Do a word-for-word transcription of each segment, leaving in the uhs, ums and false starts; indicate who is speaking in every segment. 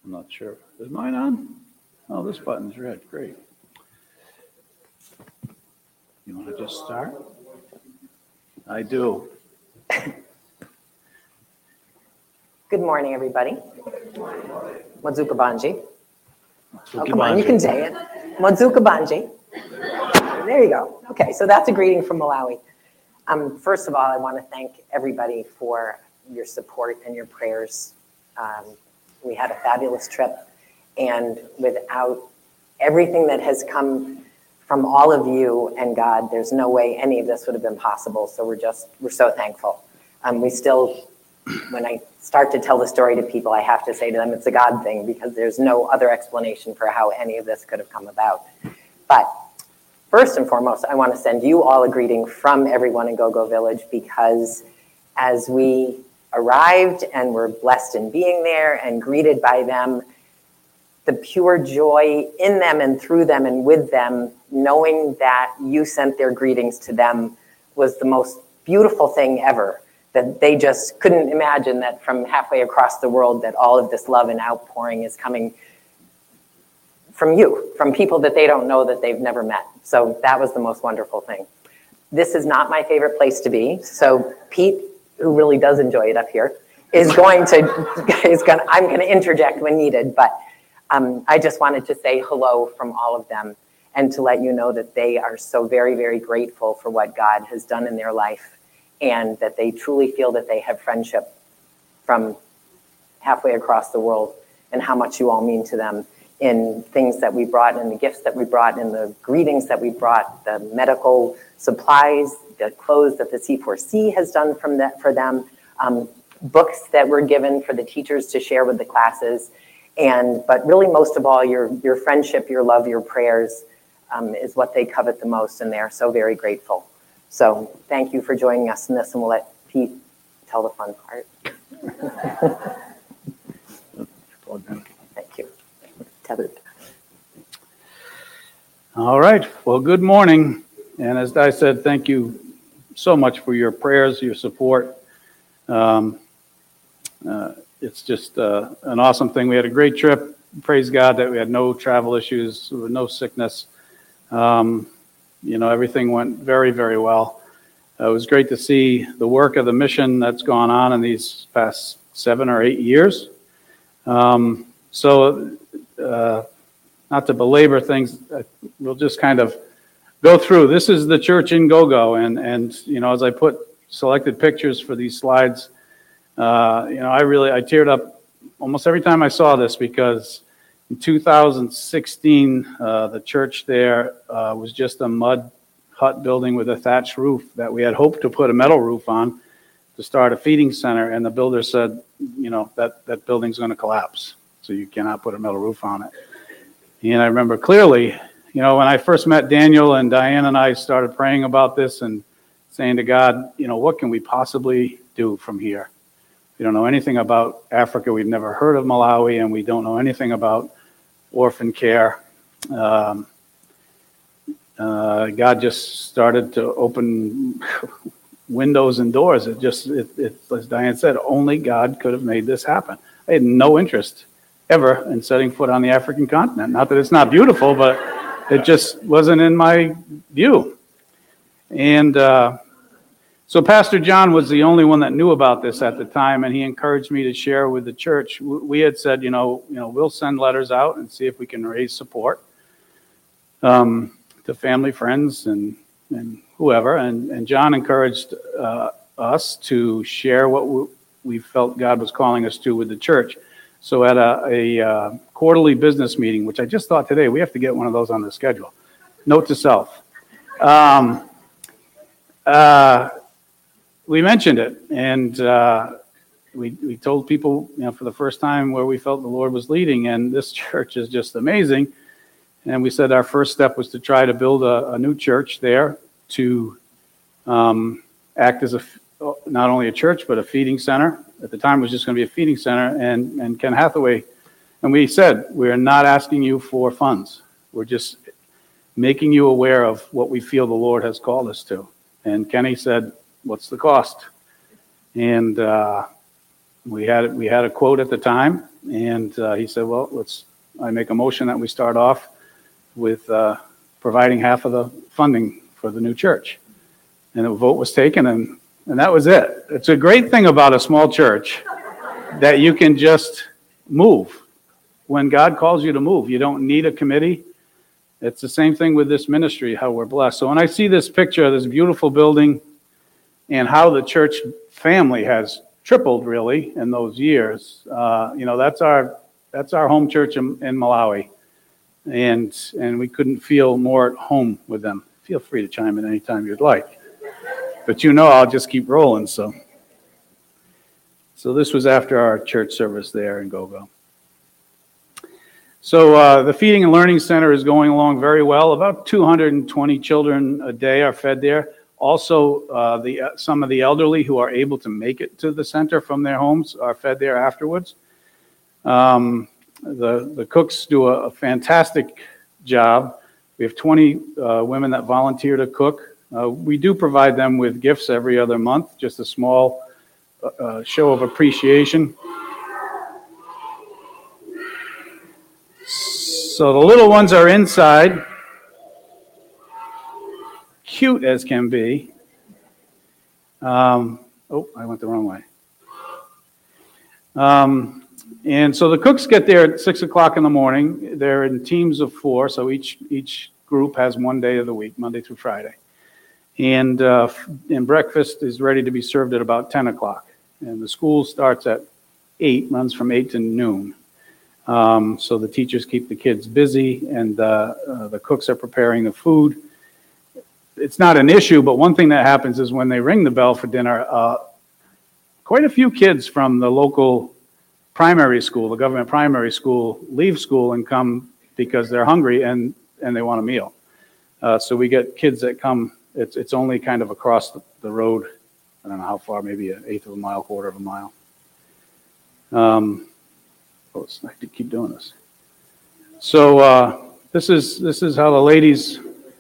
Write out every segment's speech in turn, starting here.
Speaker 1: I'm not sure. Is mine on? Oh, this button's red. Great. You want to just start? I do.
Speaker 2: Good morning, everybody. Modzuka Banji. Oh, come on, you can say it. Modzuka Banji. There you go. Okay, so that's a greeting from Malawi. Um, first of all, I want to thank everybody for your support and your prayers. Um, we had a fabulous trip, and without everything that has come from all of you and God, there's no way any of this would have been possible. So we're just, we're so thankful. Um, we still, when I start to tell the story to people, I have to say to them, it's a God thing, because there's no other explanation for how any of this could have come about. But first and foremost, I want to send you all a greeting from everyone in GoGo Village, because as we arrived and were blessed in being there and greeted by them, the pure joy in them and through them and with them, knowing that you sent their greetings to them, was the most beautiful thing ever. That they just couldn't imagine that from halfway across the world that all of this love and outpouring is coming from you, from people that they don't know, that they've never met. So that was the most wonderful thing. This is not my favorite place to be. So Pete, who really does enjoy it up here, is going to, is going to, I'm going to interject when needed, but um, I just wanted to say hello from all of them and to let you know that they are so very, very grateful for what God has done in their life, and that they truly feel that they have friendship from halfway across the world, and how much you all mean to them in things that we brought, and the gifts that we brought, and the greetings that we brought, the medical supplies, the clothes that the C four C has done from that for them, um, books that were given for the teachers to share with the classes, and but really most of all, your your friendship, your love, your prayers um, is what they covet the most, and they're so very grateful. So thank you for joining us in this, and we'll let Pete tell the fun part. Thank you. Tethered.
Speaker 1: All right. Well, good morning. And as Di said, thank you so much for your prayers, your support. Um, uh, it's just uh, an awesome thing. We had a great trip. Praise God that we had no travel issues, no sickness. Um, you know, everything went very, very well. Uh, it was great to see the work of the mission that's gone on in these past seven or eight years. Um, so, uh, not to belabor things, uh, we'll just kind of go through. This is the church in GoGo, and and you know, as I put selected pictures for these slides, uh, you know, I really I teared up almost every time I saw this, because in two thousand sixteen, uh, the church there uh, was just a mud hut building with a thatched roof that we had hoped to put a metal roof on to start a feeding center, and the builder said, you know, that that building's going to collapse, so you cannot put a metal roof on it. And I remember clearly, you know, when I first met Daniel, and Diane and I started praying about this and saying to God, you know, what can we possibly do from here? We don't know anything about Africa. We've never heard of Malawi, and we don't know anything about orphan care. Um, uh, God just started to open windows and doors. It just, it, it, as Diane said, only God could have made this happen. I had no interest ever in setting foot on the African continent. Not that it's not beautiful, but it just wasn't in my view. And uh, so Pastor John was the only one that knew about this at the time, and he encouraged me to share with the church. We had said, you know, you know, we'll send letters out and see if we can raise support um, to family, friends, and and whoever. And, and John encouraged uh, us to share what we, we felt God was calling us to with the church. So at a, a uh, quarterly business meeting, which I just thought today, we have to get one of those on the schedule. Note to self. Um, uh, we mentioned it, and uh, we we told people, you know, for the first time where we felt the Lord was leading, and this church is just amazing. And we said our first step was to try to build a, a new church there to um, act as a not only a church but a feeding center. At the time, it was just going to be a feeding center, and, and Ken Hathaway, and we said, we're not asking you for funds. We're just making you aware of what we feel the Lord has called us to. And Kenny said, what's the cost? And uh, we had we had a quote at the time, And uh, he said, well, let's, I make a motion that we start off with uh, providing half of the funding for the new church. And a vote was taken, and, and that was it. It's a great thing about a small church that you can just move when God calls you to move. You don't need a committee. It's the same thing with this ministry, how we're blessed. So when I see this picture of this beautiful building and how the church family has tripled really in those years, uh, you know, that's our that's our home church in, in Malawi, and and we couldn't feel more at home with them. Feel free to chime in anytime you'd like, but you know I'll just keep rolling. So, so this was after our church service there in Gogo. So uh, the Feeding and Learning Center is going along very well. About two hundred twenty children a day are fed there. Also, uh, the uh, some of the elderly who are able to make it to the center from their homes are fed there afterwards. Um, the, the cooks do a, a fantastic job. We have twenty uh, women that volunteer to cook. Uh, we do provide them with gifts every other month, just a small uh, show of appreciation. So the little ones are inside, cute as can be. Um, oh, I went the wrong way. Um, and so the cooks get there at six o'clock in the morning. They're in teams of four, so each each group has one day of the week, Monday through Friday. And uh, and breakfast is ready to be served at about ten o'clock. And the school starts at eight, runs from eight to noon. Um, so the teachers keep the kids busy, and uh, uh, the cooks are preparing the food. It's not an issue, but one thing that happens is when they ring the bell for dinner, uh, quite a few kids from the local primary school, the government primary school, leave school and come because they're hungry and, and they want a meal. Uh, so we get kids that come, it's it's only kind of across the, the road. I don't know how far, maybe an eighth of a mile, quarter of a mile. Um, oh, I have to keep doing this. So uh, this is this is how the ladies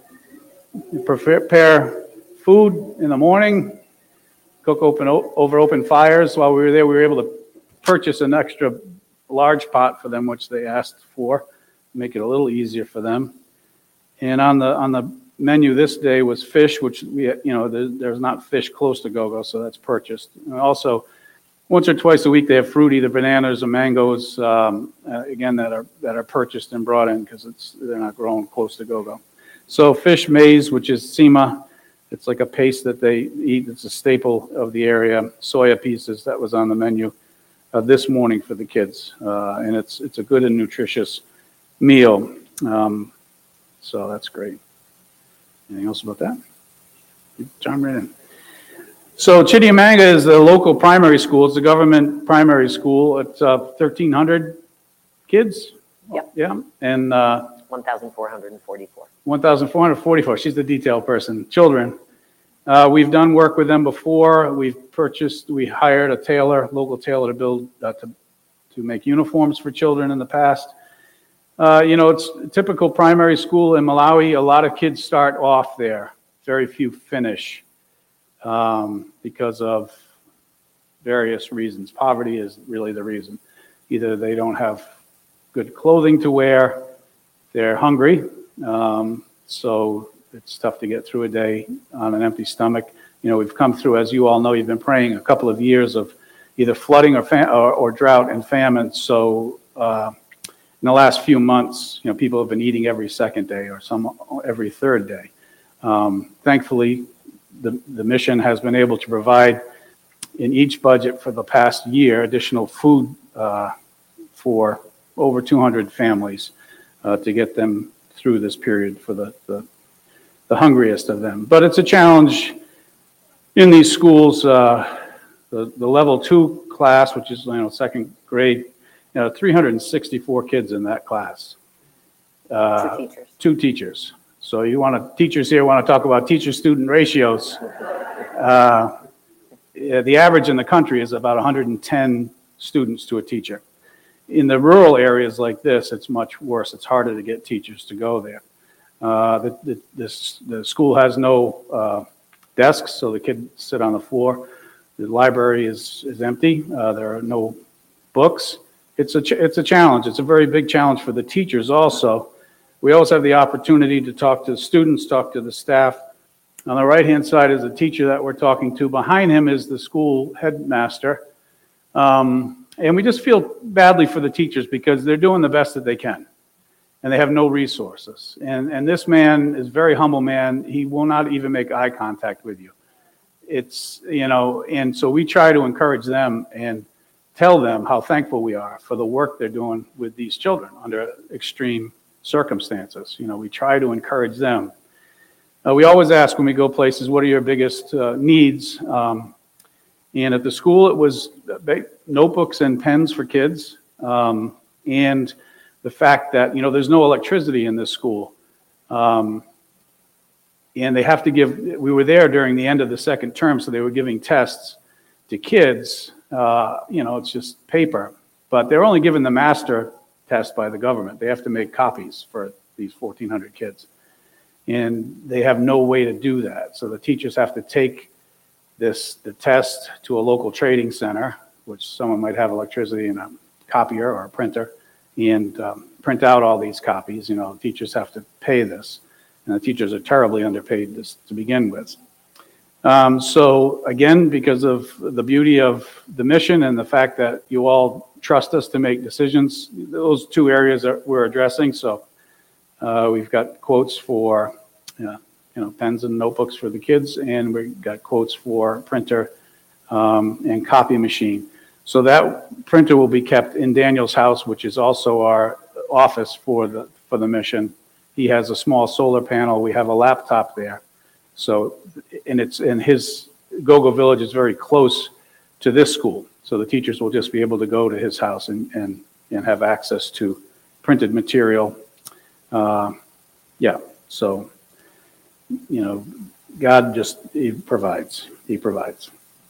Speaker 1: prepare food in the morning, cook open over open fires. While we were there, we were able to purchase an extra large pot for them, which they asked for, make it a little easier for them. And on the on the menu this day was fish, which we you know there, there's not fish close to Gogo, so that's purchased. And also, once or twice a week they have fruit, either bananas or mangoes, um, uh, again that are that are purchased and brought in because it's they're not grown close to Gogo. So fish maize, which is sima, it's like a paste that they eat. It's a staple of the area. Soya pieces, that was on the menu uh, this morning for the kids, uh, and it's it's a good and nutritious meal. Um, so that's great. Anything else about that? Chime right in. So Chittiamanga is the local primary school. It's a government primary school. It's uh, thirteen hundred kids.
Speaker 2: Yep.
Speaker 1: Yeah, and uh,
Speaker 2: one thousand four hundred forty-four.
Speaker 1: one thousand four hundred forty-four. She's the detail person. Children. Uh, we've done work with them before. We've purchased, we hired a tailor, local tailor to build, uh, to, to make uniforms for children in the past. Uh, you know, it's a typical primary school in Malawi. A lot of kids start off there. Very few finish um, because of various reasons. Poverty is really the reason. Either they don't have good clothing to wear, they're hungry, um, so it's tough to get through a day on an empty stomach. You know, we've come through, as you all know, you've been praying a couple of years of either flooding or fam- or, or drought and famine. So uh, in the last few months, you know, people have been eating every second day or some every third day. Um, thankfully, the, the mission has been able to provide in each budget for the past year additional food uh, for over two hundred families uh, to get them through this period for the, the the hungriest of them. But it's a challenge in these schools. Uh, the, the level two class, which is, you know, second grade, you know, three hundred sixty-four kids in that class. Uh,
Speaker 2: two teachers.
Speaker 1: Two teachers. So you want to, teachers here want to talk about teacher-student ratios. Uh, yeah, the average in the country is about one hundred ten students to a teacher. In the rural areas like this, it's much worse. It's harder to get teachers to go there. Uh, the, the, this, the school has no uh, desks, so the kids sit on the floor. The library is, is empty. Uh, there are no books. it's a, ch- it's a challenge. It's a very big challenge for the teachers also. We always have the opportunity to talk to the students, talk to the staff. On the right-hand side is a teacher that we're talking to. Behind him is the school headmaster. Um, and we just feel badly for the teachers because they're doing the best that they can. And they have no resources. And, and this man is a very humble man. He will not even make eye contact with you. It's, you know, and so we try to encourage them and tell them how thankful we are for the work they're doing with these children under extreme circumstances. You know, we try to encourage them. Uh, we always ask when we go places, what are your biggest uh, needs? Um, and at the school, it was notebooks and pens for kids. Um, and the fact that, you know, there's no electricity in this school. Um, and they have to give, we were there during the end of the second term, so they were giving tests to kids. Uh, you know, it's just paper. But they're only given the master test by the government. They have to make copies for these fourteen hundred kids. And they have no way to do that. So the teachers have to take this, the test to a local trading center, which someone might have electricity and a copier or a printer, and um, print out all these copies. You know, teachers have to pay this. And the teachers are terribly underpaid this to begin with. Um, so again, because of the beauty of the mission and the fact that you all trust us to make decisions, those two areas that we're addressing. So uh, we've got quotes for, uh, you know, pens and notebooks for the kids, and we've got quotes for printer um, and copy machine. So that printer will be kept in Daniel's house, which is also our office for the for the mission. He has a small solar panel. We have a laptop there. So, and it's, and his Go-Go Village is very close to this school. So the teachers will just be able to go to his house and, and, and have access to printed material. Uh, yeah, so, you know, God just, he provides, he provides.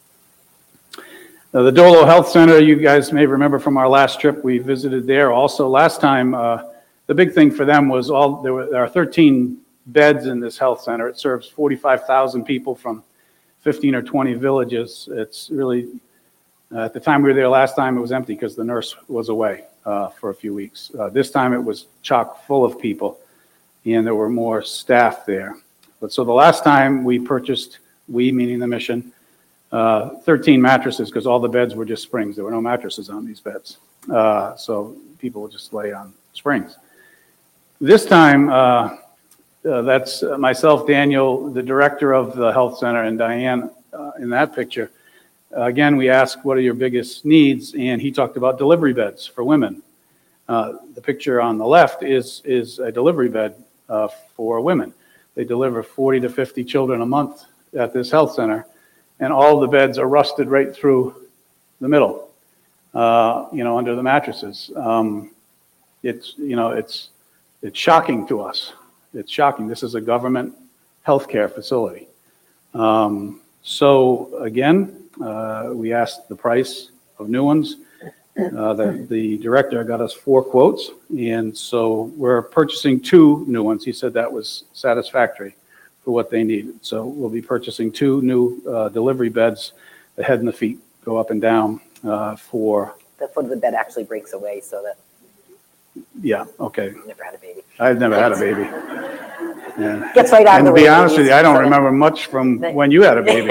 Speaker 1: Now, the Dolo Health Center, you guys may remember from our last trip, we visited there also. Last time, uh, the big thing for them was all, there, were, there are thirteen beds in this health center. It serves forty-five thousand people from fifteen or twenty villages. It's really, uh, at the time we were there last time, it was empty because the nurse was away uh, for a few weeks. Uh, this time it was chock full of people, and there were more staff there. But so the last time we purchased, we meaning the mission, uh, thirteen mattresses because all the beds were just springs. There were no mattresses on these beds. Uh, so people would just lay on springs. This time, uh, Uh, that's uh, myself, Daniel, the director of the health center, and Diane uh, in that picture. Uh, again, we asked, what are your biggest needs? And he talked about delivery beds for women. Uh, the picture on the left is, is a delivery bed uh, for women. They deliver forty to fifty children a month at this health center, and all the beds are rusted right through the middle, uh, you know, under the mattresses. Um, it's, you know, it's, it's shocking to us. It's shocking. This is a government healthcare facility. Um, so again, uh, we asked the price of new ones. Uh, the, the director got us four quotes, and so we're purchasing two new ones. He said that was satisfactory for what they needed. So we'll be purchasing two new uh, delivery beds. The head and the feet go up and down uh, for...
Speaker 2: The foot of the bed actually breaks away so that...
Speaker 1: Yeah, okay.
Speaker 2: Never had a baby.
Speaker 1: I've never had a baby. And,
Speaker 2: Gets right out
Speaker 1: and
Speaker 2: of the
Speaker 1: to be
Speaker 2: way,
Speaker 1: honest with you, I don't
Speaker 2: so-
Speaker 1: remember much from when you had a baby.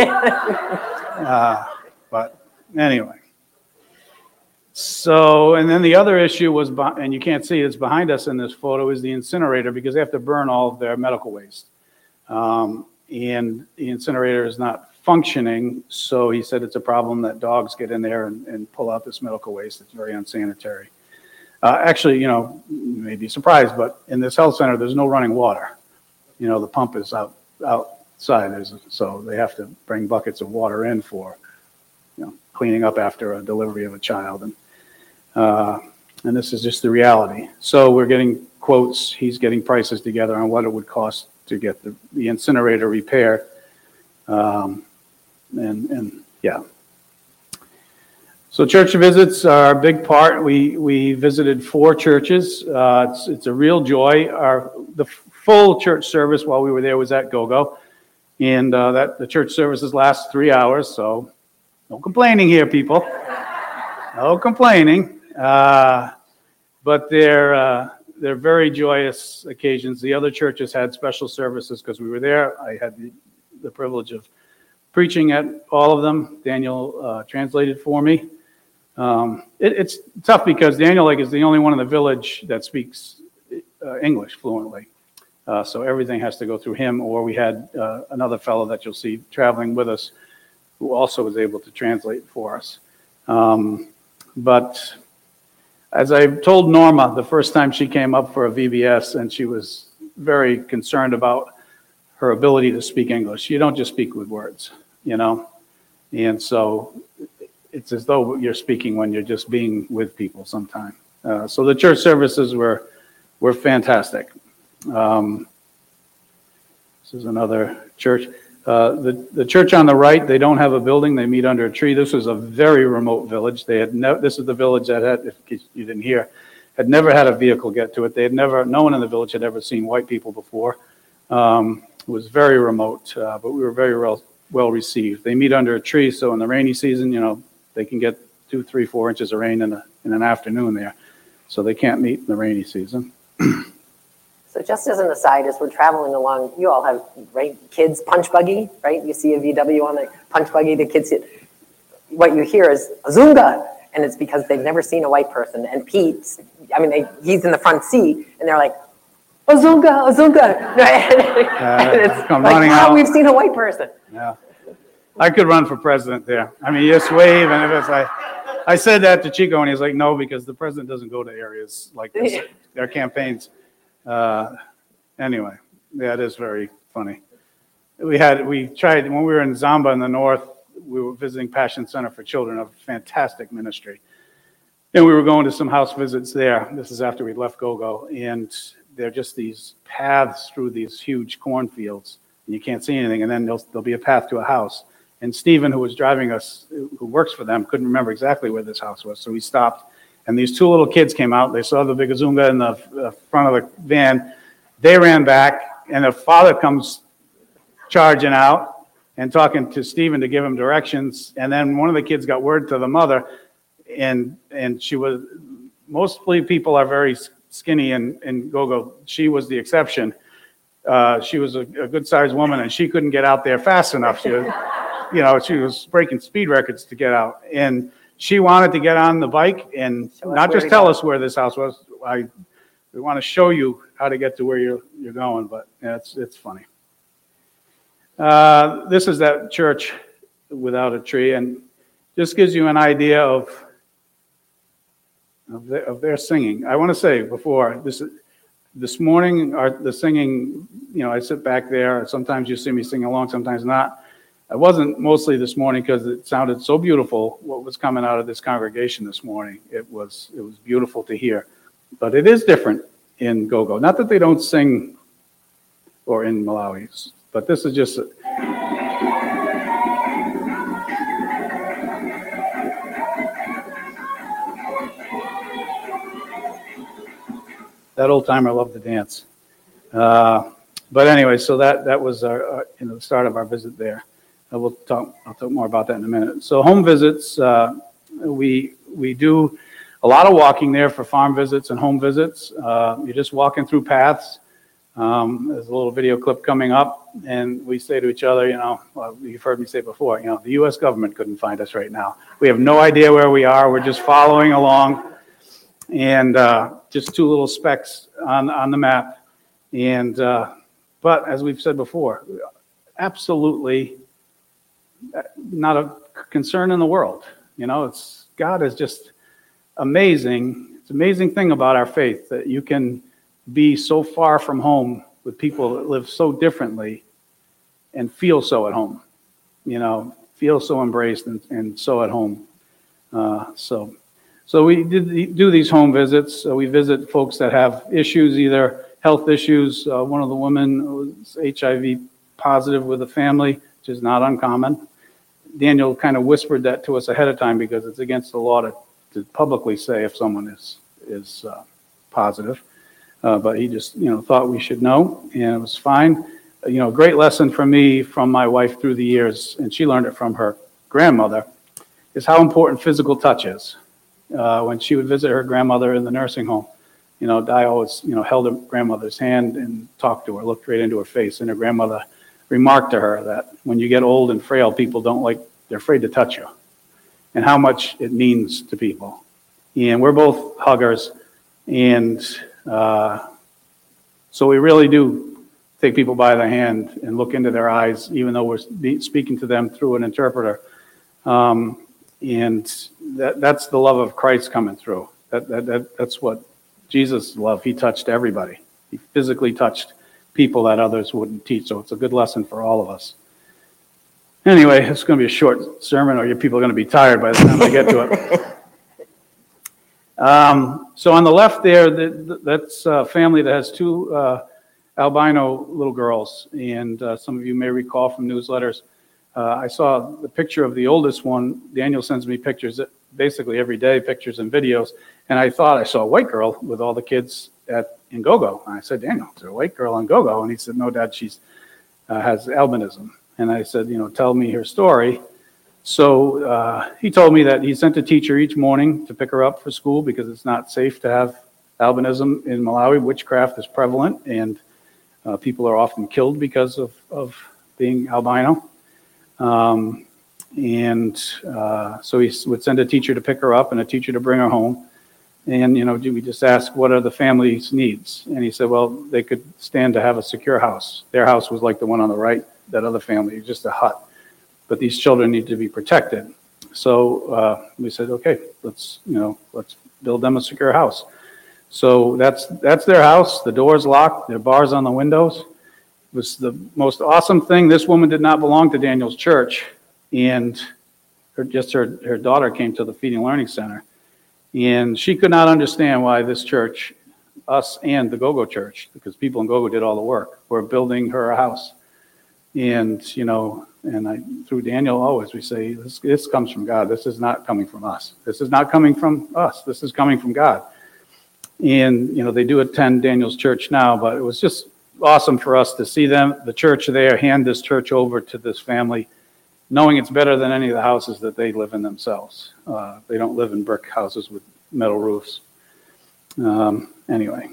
Speaker 1: uh, but anyway. So, and then the other issue was, and you can't see it's behind us in this photo, is the incinerator, because they have to burn all of their medical waste. Um, and the incinerator is not functioning, so he said it's a problem that dogs get in there and, and pull out this medical waste. It's very unsanitary. Uh, actually, you know, you may be surprised, but in this health center, there's no running water. You know, the pump is out outside, There's, so they have to bring buckets of water in for, you know, cleaning up after a delivery of a child. And, uh, and this is just the reality. So we're getting quotes. He's getting prices together on what it would cost to get the, the incinerator repaired. Um, and, and yeah. So church visits are a big part. We we visited four churches. Uh, it's it's a real joy. Our the full church service while we were there was at Go-Go, and uh, that the church services last three hours. So no complaining here, people. No complaining. Uh, but they're, uh, they're very joyous occasions. The other churches had special services because we were there. I had the, the privilege of preaching at all of them. Daniel uh, translated for me. Um, it, it's tough because Daniel like is the only one in the village that speaks uh, English fluently. Uh, so everything has to go through him, or we had uh, another fellow that you'll see traveling with us who also was able to translate for us. Um, but as I told Norma the first time she came up for a V B S, and she was very concerned about her ability to speak English. You don't just speak with words, you know? And so it's as though you're speaking when you're just being with people sometime. Uh, so the church services were were fantastic. Um, this is another church. Uh, the, the church on the right, they don't have a building. They meet under a tree. This was a very remote village. They had no, this is the village that had, if you didn't hear, had never had a vehicle get to it. They had never, no one in the village had ever seen white people before. Um, it was very remote, uh, but we were very well, well received. They meet under a tree, so in the rainy season, you know, they can get two, three, four inches of rain in, a, in an afternoon there. So they can't meet in the rainy season.
Speaker 2: So just as an aside, as we're traveling along, you all have, right, kids punch buggy, right? You see a V W on the punch buggy, the kids hit. What you hear is Azunga, and it's because they've never seen a white person. And Pete, I mean, they, he's in the front seat, and they're like, Azunga, Azunga. And it's
Speaker 1: come
Speaker 2: like,
Speaker 1: running
Speaker 2: wow,
Speaker 1: out.
Speaker 2: we've seen a white person.
Speaker 1: Yeah. I could run for president there. I mean, you just wave, and if it's like, I said that to Chico, and he's like, no, because the president doesn't go to areas like this. Their campaigns. Uh, anyway, yeah, it is very funny. We had, we tried, when we were in Zamba in the north, we were visiting Passion Center for Children, a fantastic ministry. And we were going to some house visits there. This is after we left Gogo. And they're just these paths through these huge cornfields. And you can't see anything. And then there'll, there'll be a path to a house. And Stephen, who was driving us, who works for them, couldn't remember exactly where this house was. So we stopped. And these two little kids came out. They saw the big Azunga in the uh, front of the van. They ran back, and the father comes charging out and talking to Stephen to give him directions. And then one of the kids got word to the mother, and and she was, mostly people are very skinny in, in Gogo. She was the exception. Uh, she was a, a good-sized woman, and she couldn't get out there fast enough. She was, you know, she was breaking speed records to get out. And she wanted to get on the bike and not just tell us where this house was. I, we want to show you how to get to where you're, you're going, but yeah, it's, it's funny. Uh, this is that church without a tree, and just gives you an idea of, of, the, of their singing. I want to say before, this, this morning, our, the singing, you know, I sit back there. Sometimes you see me sing along, sometimes not. I wasn't mostly this morning because it sounded so beautiful what was coming out of this congregation this morning. It was it was beautiful to hear. But it is different in Gogo. Not that they don't sing, or in Malawi, but this is just... A, that old timer loved to dance. Uh, but anyway, so that, that was our, our, you know, the start of our visit there. We'll talk, I'll talk more about that in a minute. So home visits, uh, we we do a lot of walking there for farm visits and home visits. Uh, you're just walking through paths. Um, there's a little video clip coming up, and we say to each other, you know, well, you've heard me say before, you know, the U S government couldn't find us right now. We have no idea where we are. We're just following along, and uh, just two little specks on, on the map. And uh, but as we've said before, absolutely not a concern in the world. You know, it's, God is just amazing. It's an amazing thing about our faith that you can be so far from home with people that live so differently and feel so at home, you know, feel so embraced and, and so at home. Uh, so, so we did do these home visits. So we visit folks that have issues, either health issues. Uh, one of the women was H I V positive with a family, which is not uncommon. Daniel kind of whispered that to us ahead of time because it's against the law to, to publicly say if someone is is uh, positive. Uh, but he just, you know, thought we should know, and it was fine. Uh, you know, great lesson for me from my wife through the years, and she learned it from her grandmother, is how important physical touch is. uh, when she would visit her grandmother in the nursing home. You know, Di always, you know, held her grandmother's hand and talked to her, looked right into her face. And her grandmother remarked to her that when you get old and frail, people don't like, they're afraid to touch you, and how much it means to people. And we're both huggers. And uh, so we really do take people by the hand and look into their eyes, even though we're speaking to them through an interpreter. Um, and that, that's the love of Christ coming through. That, that, that That's what Jesus loved. He touched everybody. He physically touched people that others wouldn't teach. So it's a good lesson for all of us. Anyway, it's going to be a short sermon, or your people are going to be tired by the time I get to it. Um, so on the left there, the, that's a family that has two uh, albino little girls. And uh, some of you may recall from newsletters, uh, I saw the picture of the oldest one. Daniel sends me pictures basically every day, pictures and videos. And I thought I saw a white girl with all the kids at in Go-Go. And I said, Daniel, is there a white girl on Go-Go? And he said, no, Dad, she's uh, has albinism. And I said, you know, tell me her story. So uh, he told me that he sent a teacher each morning to pick her up for school because it's not safe to have albinism in Malawi. Witchcraft is prevalent, and uh, people are often killed because of, of being albino. Um, and uh, so he would send a teacher to pick her up and a teacher to bring her home. And, you know, we just asked, what are the family's needs? And he said, well, they could stand to have a secure house. Their house was like the one on the right, that other family, just a hut. But these children need to be protected. So uh, we said, okay, let's, you know, let's build them a secure house. So that's that's their house. The door's locked. There are bars on the windows. It was the most awesome thing. This woman did not belong to Daniel's church. And her, just her, her daughter came to the Feeding Learning Center. And she could not understand why this church, us and the Go-Go church, because people in Go-Go did all the work, were building her a house. And, you know, and I, through Daniel, always we say, this, this comes from God. This is not coming from us. This is not coming from us. This is coming from God. And, you know, they do attend Daniel's church now, but it was just awesome for us to see them, the church there, hand this church over to this family, knowing it's better than any of the houses that they live in themselves. Uh, they don't live in brick houses with metal roofs. Um, anyway.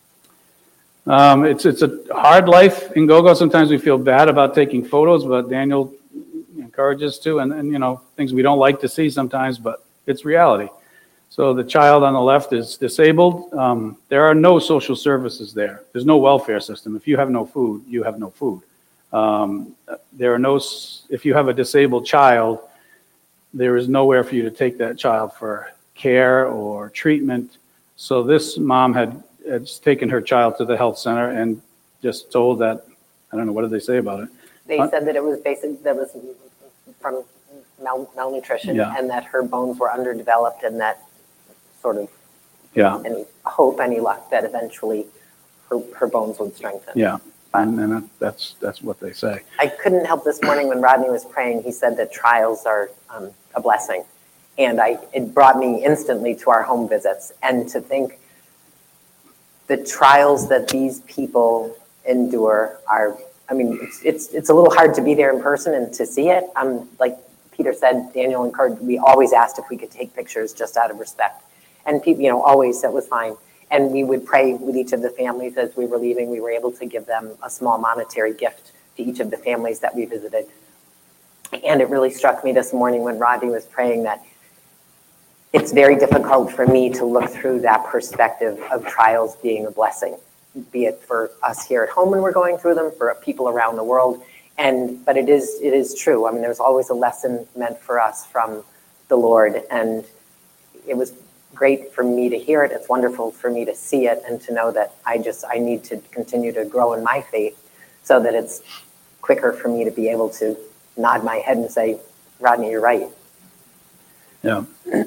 Speaker 1: Um, it's it's a hard life in Go-Go. Sometimes we feel bad about taking photos, but Daniel encourages to, and, and you know, things we don't like to see sometimes, but it's reality. So the child on the left is disabled. Um, there are no social services there. There's no welfare system. If you have no food, you have no food. Um, there are no, if you have a disabled child, there is nowhere for you to take that child for care or treatment. So this mom had had taken her child to the health center and just told that, I don't know, what did they say about it?
Speaker 2: They
Speaker 1: huh?
Speaker 2: said that it was basic, that was from mal, malnutrition,
Speaker 1: yeah.
Speaker 2: and that her bones were underdeveloped, and that sort of
Speaker 1: yeah.
Speaker 2: any hope, any luck that eventually her, her bones would strengthen.
Speaker 1: Yeah, and, and that's that's what they say.
Speaker 2: I couldn't help this morning when Rodney was praying, he said that trials are um, a blessing. And I it brought me instantly to our home visits, and to think the trials that these people endure are, I mean, it's, it's it's a little hard to be there in person and to see it. Um, like Peter said, Daniel encouraged, we always asked if we could take pictures just out of respect. And people, you know, always, that was fine. And we would pray with each of the families as we were leaving. We were able to give them a small monetary gift to each of the families that we visited. And it really struck me this morning when Rodney was praying that it's very difficult for me to look through that perspective of trials being a blessing, be it for us here at home when we're going through them, for people around the world. And but it is it is true. I mean, there's always a lesson meant for us from the Lord, and it was great for me to hear it. It's wonderful for me to see it and to know that I just I need to continue to grow in my faith, so that it's quicker for me to be able to nod my head and say, Rodney, you're right.
Speaker 1: Yeah.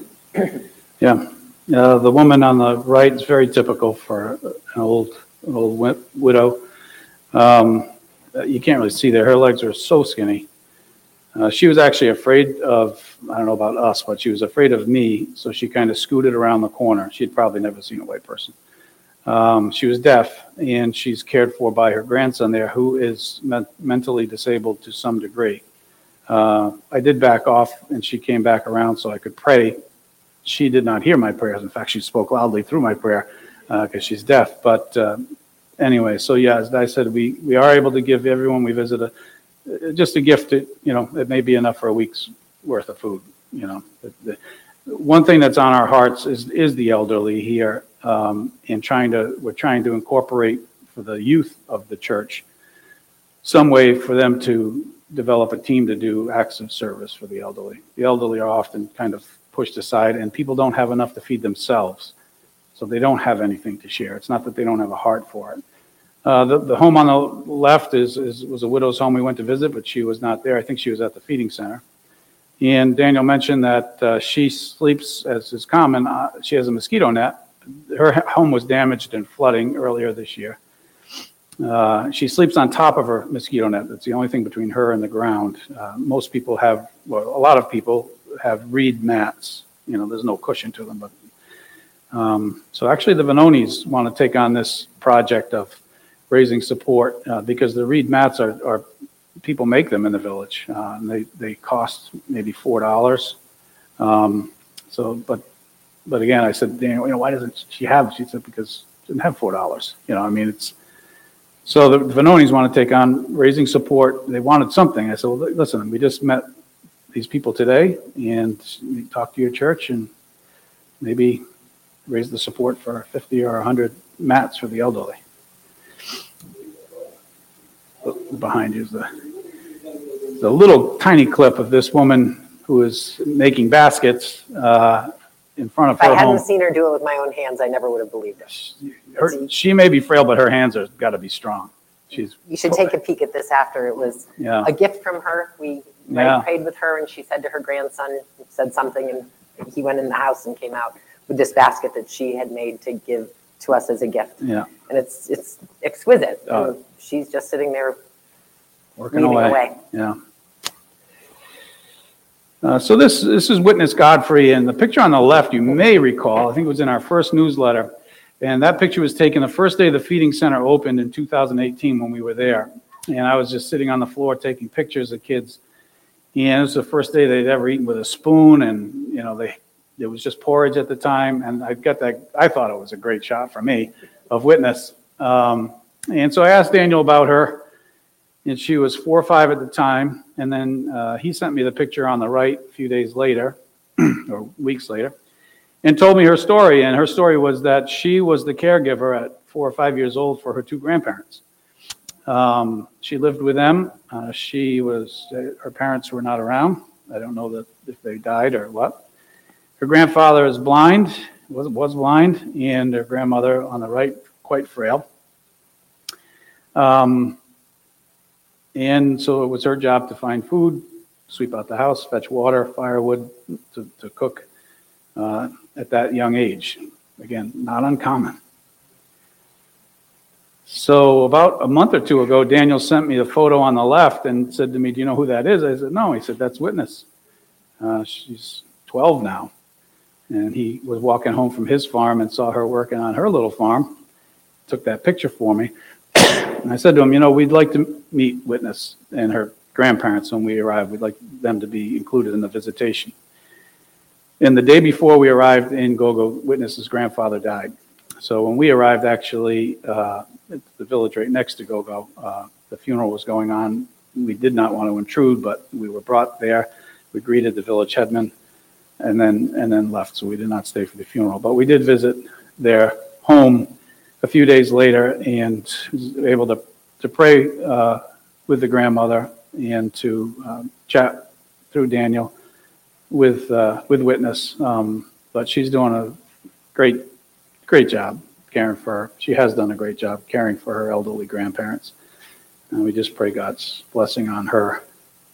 Speaker 1: Yeah, uh, the woman on the right is very typical for an old, an old wi- widow. Um, you can't really see there. Her legs are so skinny. Uh, she was actually afraid of, I don't know about us, but she was afraid of me, so she kind of scooted around the corner. She'd probably never seen a white person. Um, she was deaf, and she's cared for by her grandson there, who is me- mentally disabled to some degree. Uh, I did back off, and she came back around so I could pray she did not hear my prayers. In fact, she spoke loudly through my prayer because uh, she's deaf. But uh, anyway, so yeah, as I said, we, we are able to give everyone we visit a, just a gift. To, you know, it may be enough for a week's worth of food. You know, the, the, one thing that's on our hearts is is the elderly here, um, and trying to we're trying to incorporate for the youth of the church some way for them to develop a team to do acts of service for the elderly. The elderly are often kind of pushed aside, and people don't have enough to feed themselves, so they don't have anything to share. It's not that they don't have a heart for it. Uh, the, the home on the left is, is was a widow's home we went to visit, but she was not there. I think she was at the feeding center. And Daniel mentioned that uh, she sleeps, as is common, uh, she has a mosquito net. Her home was damaged in flooding earlier this year. Uh, she sleeps on top of her mosquito net. That's the only thing between her and the ground. Uh, most people have, well, a lot of people have reed mats. You know, there's no cushion to them. But um, so actually the Vanonis want to take on this project of raising support uh, because the reed mats are, are, people make them in the village. Uh, and they, they cost maybe four dollars. Um, so, but, but again, I said, Daniel, you know, why doesn't she have, she said, because she didn't have four dollars. You know, I mean, it's, so the Vanonis want to take on raising support. They wanted something. I said, well, listen, we just met these people today and talk to your church and maybe raise the support for fifty or one hundred mats for the elderly. Behind you is the, the little tiny clip of this woman who is making baskets uh, in front of
Speaker 2: if
Speaker 1: her
Speaker 2: I hadn't
Speaker 1: home.
Speaker 2: seen her do it with my own hands, I never would have believed it.
Speaker 1: Her, she may be frail, but her hands are got to be strong. She's.
Speaker 2: You should take a peek at this after. It was
Speaker 1: Yeah.
Speaker 2: a gift from her. We
Speaker 1: Yeah.
Speaker 2: right, prayed with her, and she said to her grandson, said something, and he went in the house and came out with this basket that she had made to give to us as a gift.
Speaker 1: Yeah.
Speaker 2: And it's it's exquisite.
Speaker 1: Oh.
Speaker 2: And she's just sitting there
Speaker 1: Working
Speaker 2: weaving
Speaker 1: away.
Speaker 2: away.
Speaker 1: Yeah. Uh, so this this is Witness Godfrey, and the picture on the left you may recall, I think it was in our first newsletter, and that picture was taken the first day the feeding center opened in two thousand eighteen when we were there, and I was just sitting on the floor taking pictures of kids, and it was the first day they'd ever eaten with a spoon, and you know they it was just porridge at the time, and I got that I thought it was a great shot for me of Witness, um, and so I asked Daniel about her. And she was four or five at the time. And then uh, he sent me the picture on the right a few days later, or weeks later, and told me her story. And her story was that she was the caregiver at four or five years old for her two grandparents. Um, she lived with them. Uh, she was, uh, her parents were not around. I don't know that if they died or what. Her grandfather is blind, was, was blind, and her grandmother on the right, quite frail. Um, And so it was her job to find food, sweep out the house, fetch water, firewood to, to cook uh, at that young age. Again, not uncommon. So about a month or two ago, Daniel sent me the photo on the left and said to me, do you know who that is? I said, no. He said, that's Witness. Uh, she's twelve now. And he was walking home from his farm and saw her working on her little farm. Took that picture for me. And I said to him, you know, we'd like to meet Witness and her grandparents when we arrive. We'd like them to be included in the visitation. And the day before we arrived in Gogo, Witness's grandfather died. So when we arrived, actually, uh, at the village right next to Gogo, uh, the funeral was going on. We did not want to intrude, but we were brought there. We greeted the village headman and then and then left. So we did not stay for the funeral. But we did visit their home a few days later and was able to, to pray uh, with the grandmother and to um, chat through Daniel with uh, with Witness. Um, but she's doing a great, great job caring for her. She has done a great job caring for her elderly grandparents. And we just pray God's blessing on her.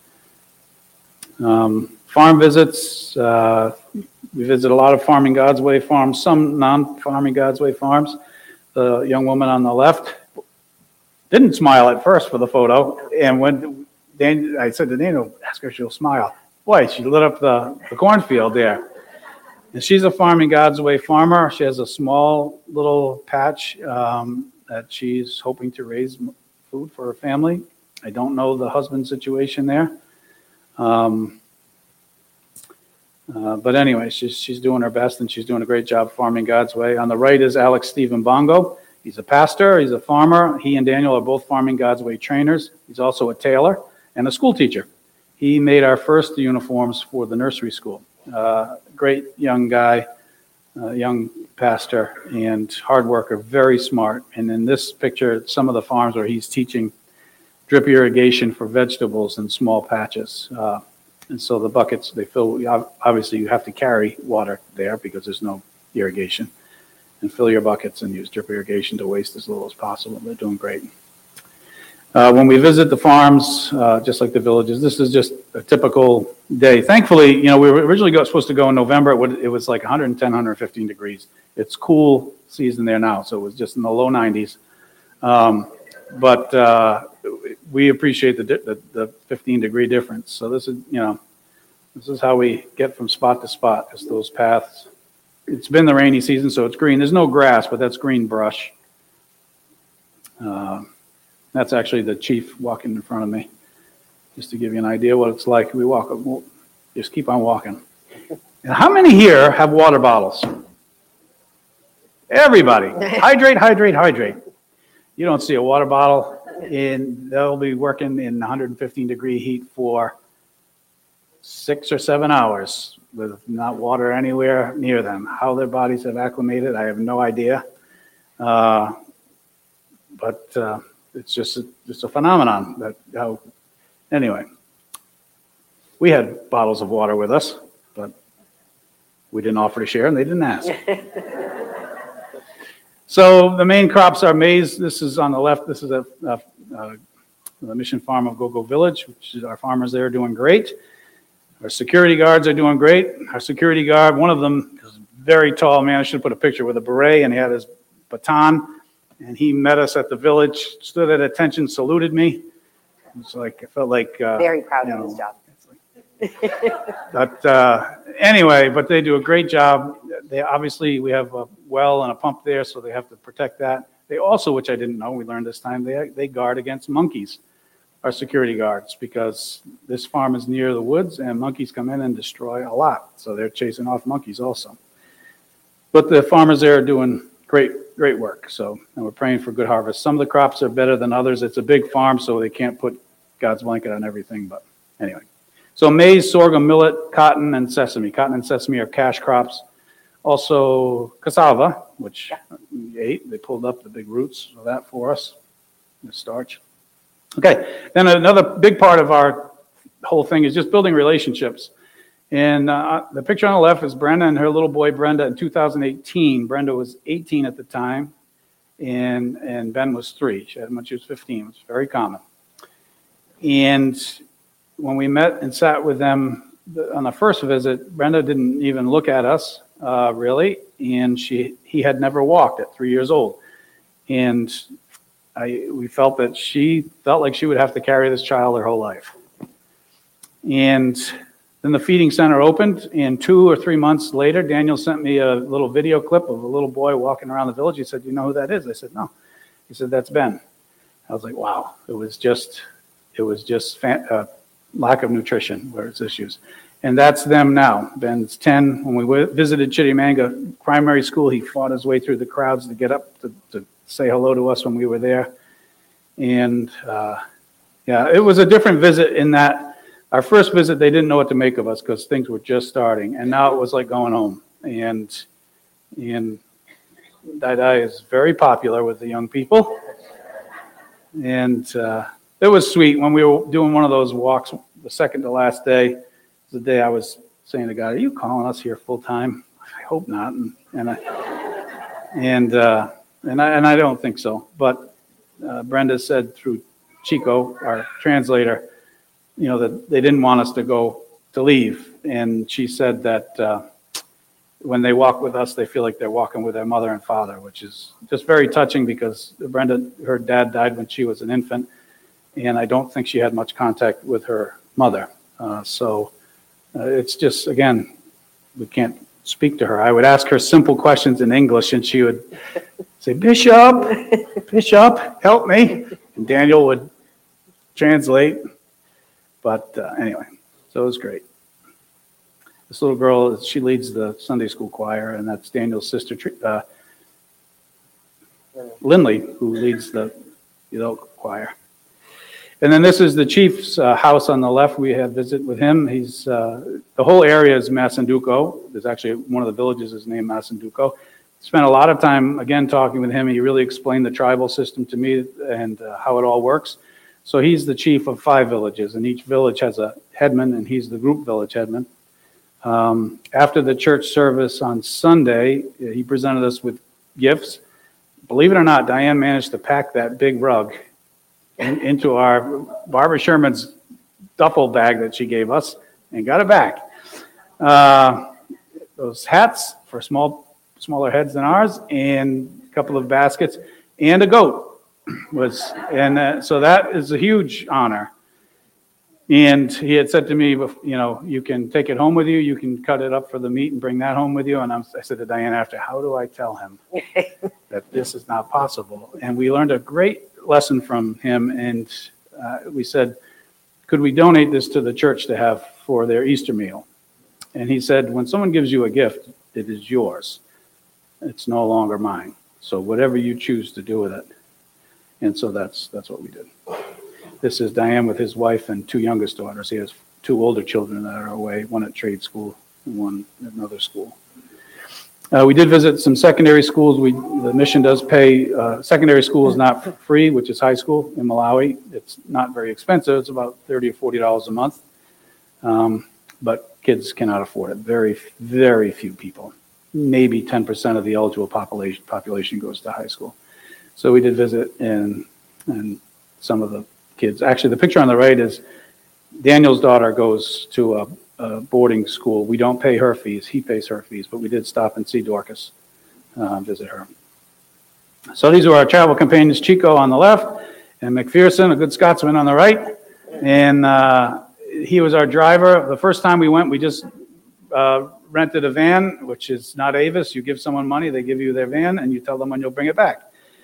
Speaker 1: Um, farm visits. Uh, we visit a lot of Farming God's Way farms, some non-Farming God's Way farms. The young woman on the left didn't smile at first for the photo, and when Dan, I said to Daniel, ask her if she'll smile. Boy, she lit up the, the cornfield there. And she's a Farming God's Way farmer. She has a small little patch um, that she's hoping to raise food for her family. I don't know the husband's situation there. Um, Uh, but anyway, she's, she's doing her best, and she's doing a great job farming God's way. On the right is Alex Stephen Bongo. He's a pastor. He's a farmer. He and Daniel are both farming God's way trainers. He's also a tailor and a school teacher. He made our first uniforms for the nursery school. Uh, great young guy, uh, young pastor, and hard worker, very smart. And in this picture, some of the farms where he's teaching drip irrigation for vegetables in small patches. Uh, and so the buckets, they fill, obviously you have to carry water there because there's no irrigation. And fill your buckets and use drip irrigation to waste as little as possible. They're doing great. Uh, when we visit the farms, uh, just like the villages, this is just a typical day. Thankfully, you know, we were originally go, supposed to go in November. It, would, it was like one ten, one fifteen degrees. It's cool season there now, so it was just in the low nineties. Um, but uh, we appreciate the, the the fifteen degree difference. So this is, you know, this is how we get from spot to spot, is those paths. It's been the rainy season, so it's green. There's no grass, but that's green brush. Uh, that's actually the chief walking in front of me, just to give you an idea what it's like. We walk, we'll just keep on walking. And how many here have water bottles? Everybody. Hydrate, hydrate, hydrate. You don't see a water bottle, and they'll be working in one fifteen degree heat for six or seven hours with not water anywhere near them. How their bodies have acclimated, I have no idea. Uh, but uh, it's just a, just a phenomenon. That how, anyway, we had bottles of water with us, but we didn't offer to share, and they didn't ask. So the main crops are maize. This is on the left. This is a, a, a the mission farm of Go-Go Village, which is our farmers there are doing great. Our security guards are doing great. Our security guard, one of them is a very tall man. I should have put a picture with a beret, and he had his baton. And he met us at the village, stood at attention, saluted me. It's like, I felt like... Uh,
Speaker 2: very proud
Speaker 1: you
Speaker 2: of
Speaker 1: know,
Speaker 2: his job.
Speaker 1: But uh, anyway, but they do a great job. They obviously, we have a well and a pump there, so they have to protect that. They also, which I didn't know, we learned this time, they they guard against monkeys, our security guards, because this farm is near the woods and monkeys come in and destroy a lot. So they're chasing off monkeys also. But the farmers there are doing great, great work. So, and we're praying for good harvest. Some of the crops are better than others. It's a big farm, so they can't put God's blanket on everything. But anyway. So maize, sorghum, millet, cotton, and sesame. Cotton and sesame are cash crops. Also cassava, which we ate. They pulled up the big roots of that for us, the starch. Okay, then another big part of our whole thing is just building relationships. And uh, the picture on the left is Brenda and her little boy Brenda in two thousand eighteen. Brenda was eighteen at the time, and, and Ben was three. She had him when she was fifteen. It was very common. And when we met and sat with them on the first visit, Brenda didn't even look at us, uh, really, and she he had never walked at three years old. And I, we felt that she felt like she would have to carry this child her whole life. And then the feeding center opened, and two or three months later, Daniel sent me a little video clip of a little boy walking around the village. He said, "You know who that is?" I said, "No." He said, "That's Ben." I was like, wow, it was just, it was just fan, uh, lack of nutrition were its issues. And that's them now. Ben's ten. When we w- visited Chittimanga Primary School, he fought his way through the crowds to get up to, to say hello to us when we were there. And uh, yeah, it was a different visit in that our first visit, they didn't know what to make of us because things were just starting. And now it was like going home. And, and Dai is very popular with the young people. And uh, it was sweet when we were doing one of those walks, the second to last day, the day I was saying to God, "Are you calling us here full time?" I hope not, and and I and uh, and I and I don't think so. But uh, Brenda said through Chico, our translator, you know, that they didn't want us to go to leave, and she said that uh, when they walk with us, they feel like they're walking with their mother and father, which is just very touching because Brenda, her dad died when she was an infant. And I don't think she had much contact with her mother. Uh, so uh, it's just, again, we can't speak to her. I would ask her simple questions in English, and she would say, "Bishop, Bishop, help me." And Daniel would translate. But uh, anyway, so it was great. This little girl, she leads the Sunday school choir, and that's Daniel's sister, uh, Lindley, who leads the adult choir. And then this is the chief's uh, house on the left. We had visit with him. He's uh, the whole area is Masanduco. There's actually one of the villages is named Masanduco. Spent a lot of time again talking with him. He really explained the tribal system to me and uh, how it all works. So he's the chief of five villages, and each village has a headman, and he's the group village headman. Um, after the church service on Sunday, he presented us with gifts. Believe it or not, Diane managed to pack that big rug in, into our Barbara Sherman's duffel bag that she gave us and got it back. Uh, those hats for small, smaller heads than ours, and a couple of baskets, and a goat was, and uh, so that is a huge honor. And he had said to me, you know, you can take it home with you, you can cut it up for the meat and bring that home with you. And I'm, I said to Diane after, how do I tell him that this is not possible? And we learned a great lesson from him. And uh, we said, could we donate this to the church to have for their Easter meal? And he said, when someone gives you a gift, it is yours. It's no longer mine. So whatever you choose to do with it. And so that's that's what we did. This is Diane with his wife and two youngest daughters. He has two older children that are away, one at trade school and one at another school. Uh, we did visit some secondary schools. We the mission does pay. Uh, secondary school is not free, which is high school in Malawi. It's not very expensive. It's about thirty or forty dollars a month, um, but kids cannot afford it. Very, very few people. Maybe ten percent of the eligible population population goes to high school. So we did visit and and some of the kids. Actually, the picture on the right is Daniel's daughter goes to a, a boarding school. We don't pay her fees. He pays her fees, but we did stop and see Dorcas, uh, visit her. So these are our travel companions, Chico on the left and McPherson, a good Scotsman, on the right. And uh, he was our driver. The first time we went, we just uh, rented a van, which is not Avis. You give someone money, they give you their van, and you tell them when you'll bring it back.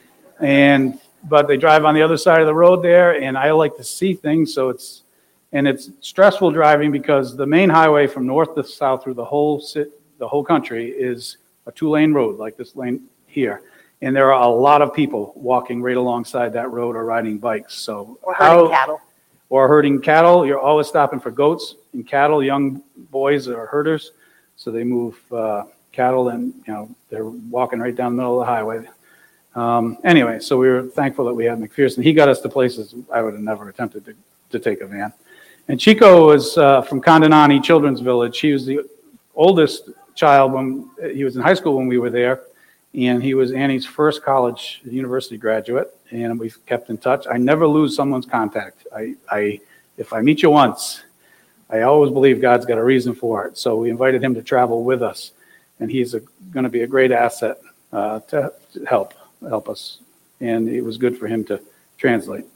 Speaker 1: And but they drive on the other side of the road there, and I like to see things, so it's, and it's stressful driving because the main highway from north to south through the whole sit, the whole country is a two-lane road, like this lane here. And there are a lot of people walking right alongside that road or riding bikes, so.
Speaker 2: Or herding
Speaker 1: how,
Speaker 2: cattle.
Speaker 1: Or herding cattle. You're always stopping for goats and cattle. Young boys are herders, so they move uh, cattle, and, you know, they're walking right down the middle of the highway. Um, anyway, so we were thankful that we had McPherson. He got us to places I would have never attempted to, to take a van. And Chico was uh, from Kondonani Children's Village. He was the oldest child when he was in high school when we were there, and he was Annie's first college university graduate, and we've kept in touch. I never lose someone's contact. I, I, if I meet you once, I always believe God's got a reason for it. So we invited him to travel with us, and he's going to be a great asset uh, to, to help. help us, and it was good for him to translate.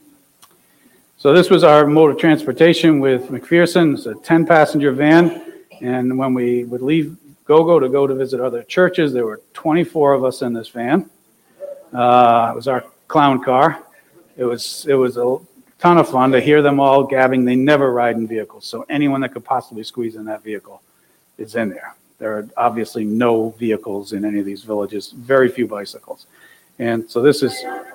Speaker 1: So this was our mode of transportation with McPherson. It's a ten passenger van, and when we would leave Gogo to go to visit other churches, there were twenty-four of us in this van. Uh, it was our clown car. It was it was a ton of fun to hear them all gabbing. They never ride in vehicles, so anyone that could possibly squeeze in that vehicle is in there. There are obviously no vehicles in any of these villages, very few bicycles. And so this is,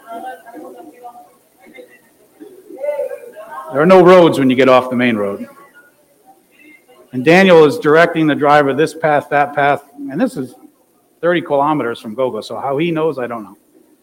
Speaker 1: there are no roads when you get off the main road. And Daniel is directing the driver this path, that path, and this is thirty kilometers from Gogo, so how he knows, I don't know.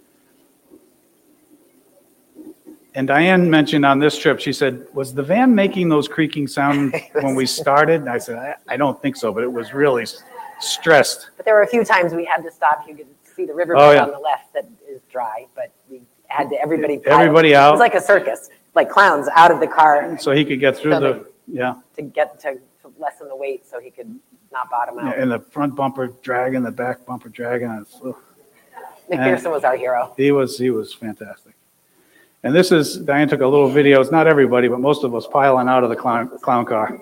Speaker 1: And Diane mentioned on this trip, she said, was the van making those creaking sounds when we started? And I said, I, I don't think so, but it was really stressed.
Speaker 2: But there were a few times we had to stop. You could see the riverbed
Speaker 1: oh, yeah.
Speaker 2: on the left that is dry, but we had to, everybody
Speaker 1: Everybody
Speaker 2: out.
Speaker 1: out.
Speaker 2: It was like a circus, like clowns out of the car.
Speaker 1: So he could get through so the, they, yeah.
Speaker 2: To get to, to lessen the weight so he could not bottom out.
Speaker 1: Yeah, and the front bumper dragging, the back bumper dragging. Oh.
Speaker 2: McPherson was our hero.
Speaker 1: He was, he was fantastic. And this is, Diane took a little video. It's not everybody, but most of us piling out of the clown, clown car.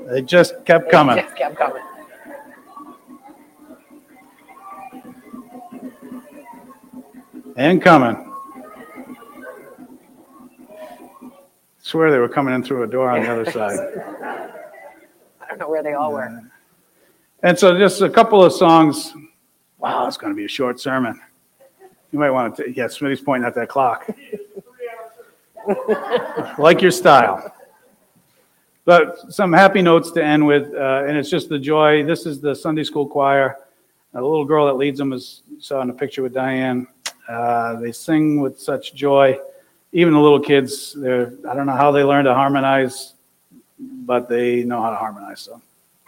Speaker 1: They just kept coming.
Speaker 2: Just kept coming.
Speaker 1: And coming. I swear they were coming in through a door on the other side.
Speaker 2: I don't know where they all were.
Speaker 1: And so just a couple of songs. Wow, it's going to be a short sermon. You might want to, yeah, Smitty's pointing at that clock. Like your style. But some happy notes to end with, uh, and it's just the joy. This is the Sunday school choir. The little girl that leads them is saw in a picture with Diane. Uh, they sing with such joy. Even the little kids, they're, I don't know how they learn to harmonize, but they know how to harmonize. So.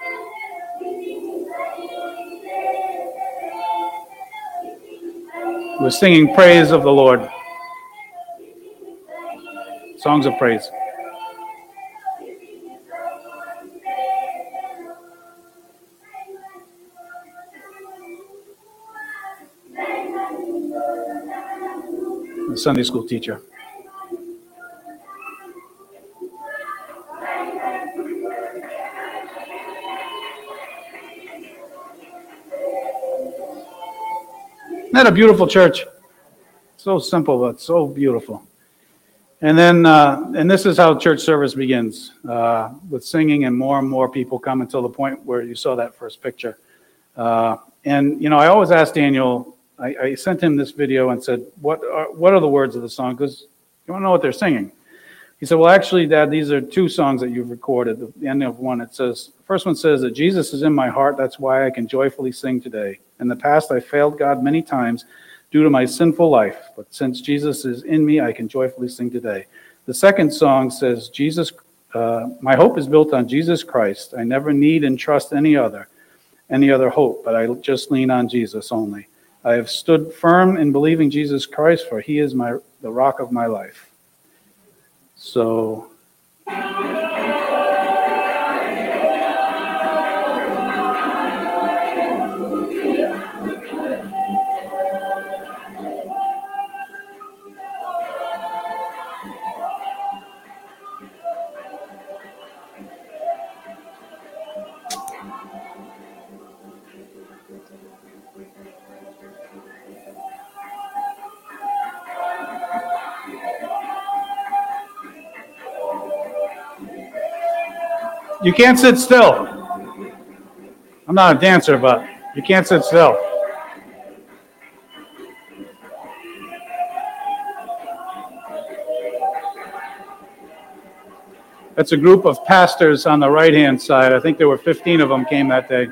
Speaker 1: We're singing praise of the Lord. Songs of praise. The Sunday school teacher. Isn't that a beautiful church? So simple, but so beautiful. And then, uh, and this is how church service begins, uh, with singing, and more and more people come until the point where you saw that first picture. Uh, and, you know, I always ask Daniel, I, I sent him this video and said, what are, what are the words of the song? Because you want to know what they're singing. He said, well, actually, Dad, these are two songs that you've recorded. At the end of one, it says, the first one says that Jesus is in my heart. That's why I can joyfully sing today. In the past, I failed God many times due to my sinful life. But since Jesus is in me, I can joyfully sing today. The second song says, Jesus, uh, my hope is built on Jesus Christ. I never need and trust any other, any other hope, but I just lean on Jesus only. I have stood firm in believing Jesus Christ, for he is my the rock of my life. So, you can't sit still. I'm not a dancer, but you can't sit still. That's a group of pastors on the right-hand side. I think there were fifteen of them came that day.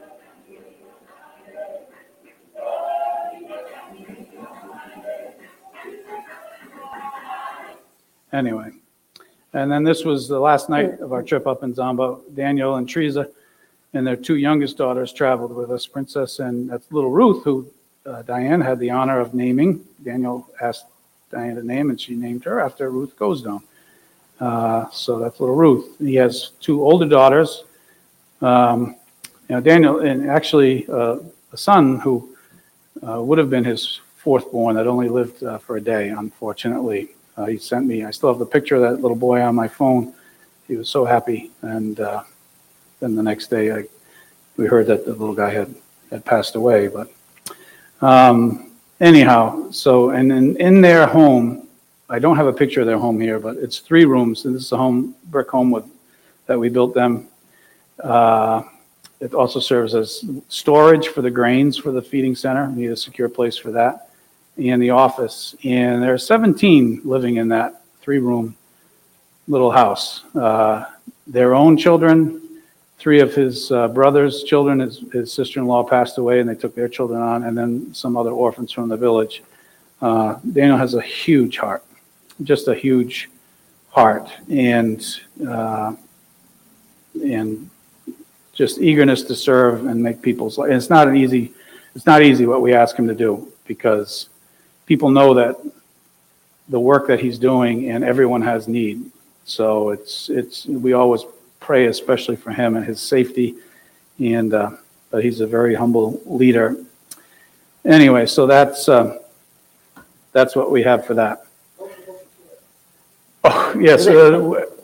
Speaker 1: Anyway. And then this was the last night of our trip up in Zomba. Daniel and Teresa and their two youngest daughters traveled with us, Princess and that's little Ruth, who uh, Diane had the honor of naming. Daniel asked Diane to name, and she named her after Ruth Goesdown. Uh, so that's little Ruth. He has two older daughters. Um, you know, Daniel, and actually uh, a son who uh, would have been his fourth born that only lived uh, for a day, unfortunately. Uh, he sent me, I still have the picture of that little boy on my phone. He was so happy. And uh, then the next day, I, we heard that the little guy had, had passed away. But um, anyhow, so, and in, in their home, I don't have a picture of their home here, but it's three rooms. And this is a home, brick home with, that we built them. Uh, it also serves as storage for the grains for the feeding center. We need a secure place for that. And the office, and there are seventeen living in that three-room little house. Uh, their own children, three of his uh, brothers' children, his, his sister-in-law passed away, and they took their children on, and then some other orphans from the village. Uh, Daniel has a huge heart, just a huge heart, and uh, and just eagerness to serve and make people's life. And it's not an easy, it's not easy what we ask him to do, because people know that the work that he's doing, and everyone has need. So it's it's we always pray, especially for him and his safety, and uh, but he's a very humble leader. Anyway, so that's uh, that's what we have for that. Oh yes, uh,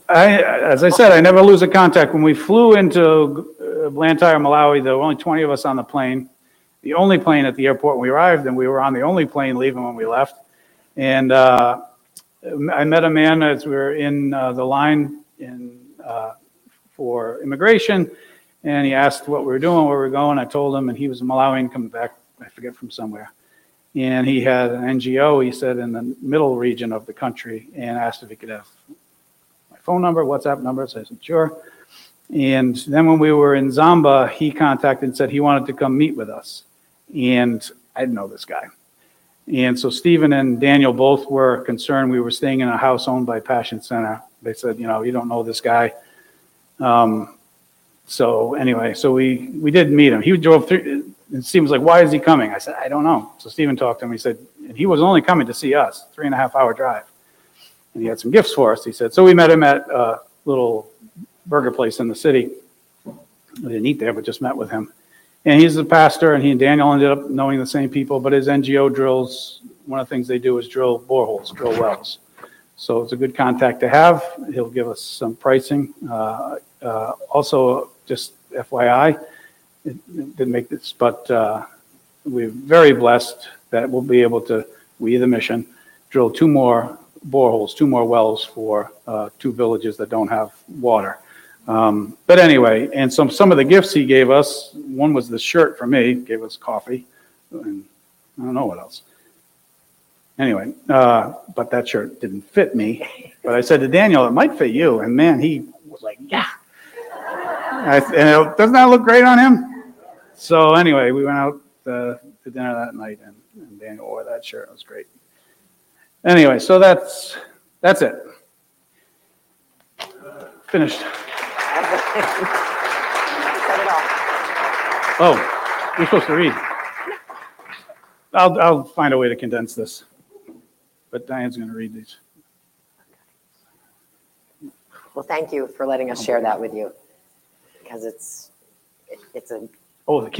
Speaker 1: I, as I said, I never lose a contact. When we flew into uh, Blantyre, Malawi, there were only twenty of us on the plane. The only plane at the airport when we arrived, and we were on the only plane leaving when we left. And uh, I met a man as we were in uh, the line in, uh, for immigration, and he asked what we were doing, where we were going. I told him, and he was a Malawian coming back, I forget from somewhere. And he had an N G O, he said, in the middle region of the country, and asked if he could have my phone number, WhatsApp number. So I said, sure. And then when we were in Zamba, he contacted and said he wanted to come meet with us. And I didn't know this guy. And so Stephen and Daniel both were concerned. We were staying in a house owned by Passion Center. They said, you know, you don't know this guy. Um, so anyway, so we, we did meet him. He drove through, and Stephen was like, why is he coming? I said, I don't know. So Stephen talked to him. He said, and he was only coming to see us, three and a half hour drive. And he had some gifts for us, he said. So we met him at a little burger place in the city. We didn't eat there, but just met with him. And he's the pastor, and he and Daniel ended up knowing the same people, but his N G O drills, one of the things they do is drill boreholes, drill wells. So it's a good contact to have. He'll give us some pricing. Uh, uh, also, just F Y I, it, it didn't make this, but uh, we're very blessed that we'll be able to, we the mission, drill two more boreholes, two more wells for uh, two villages that don't have water. Um, but anyway, and some, some of the gifts he gave us, one was this shirt for me, gave us coffee, and I don't know what else. Anyway, uh, but that shirt didn't fit me. But I said to Daniel, it might fit you. And man, he was like, yeah. I, and it, doesn't that look great on him? So anyway, we went out uh, to dinner that night, and, and Daniel wore that shirt. It was great. Anyway, so that's, that's it. Finished. Oh, you're supposed to read. I'll, I'll find a way to condense this. But Diane's going to read these.
Speaker 2: Well, thank you for letting us share that with you, because it's, it, it's a
Speaker 1: Oh, the